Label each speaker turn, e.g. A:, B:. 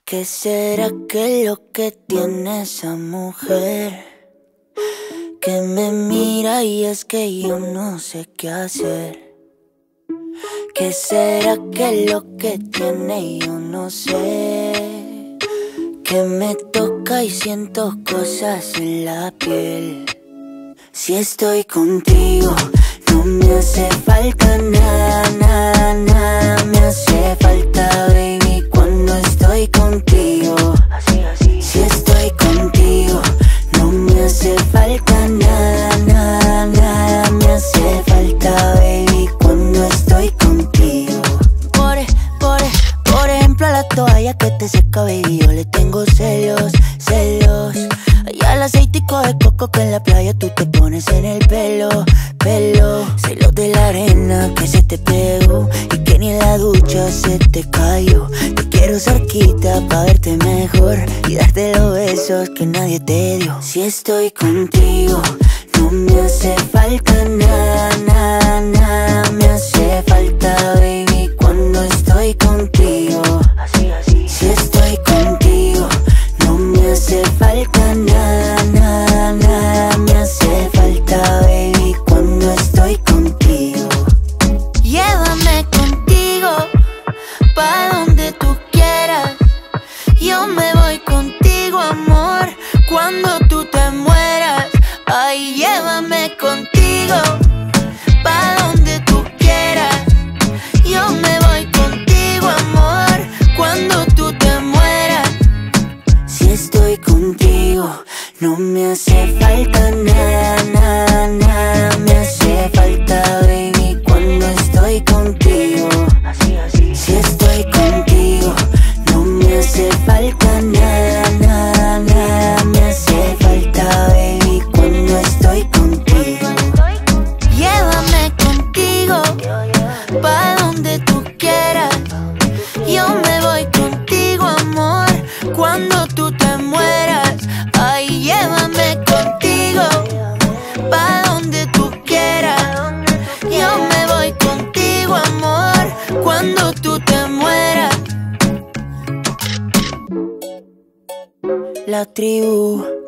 A: ¿Qué será que lo que tiene esa mujer? Que me mira y es que yo no sé qué hacer. ¿Qué será que lo que tiene yo no sé? Que me toca y siento cosas en la piel. Si estoy contigo no me hace falta nada, nada, nada me hace falta, baby, cuando estoy contigo. Si estoy contigo no me hace falta nada, nada, nada me hace falta, baby, cuando estoy contigo. Por ejemplo a la toalla que te seca, baby, yo le tengo celos, celos. Y al aceitico de coco que en la playa tú te pones en el pelo, pelo. Celos de la arena que se te pegó y que ni en la ducha se te cayó. Te quiero cerquita pa' verte mejor y darte los besos que nadie te dio. Si estoy contigo no me hace falta nada, nada, nada me hace falta, baby, cuando estoy contigo. Si estoy contigo no me hace falta nada, nada, nada me hace falta, baby, cuando estoy contigo. Llévame contigo pa' donde tú quieras. Yo me voy contigo, amor, cuando tú te mueras. Ay, llévame contigo pa' donde tú quieras. Yo me voy contigo, amor, cuando tú te mueras. Si estoy contigo no me hace falta nada, nada, nada me hace falta, baby, cuando estoy contigo. Si estoy contigo no me hace falta nada, nada, nada me hace falta, baby, cuando estoy contigo. Llévame contigo pa' donde tú quieras. Yo me voy contigo, amor, cuando tú te mueras. Ay, llévame contigo pa' donde tú quieras. Yo me voy contigo, amor, cuando tú te mueras. La tribu.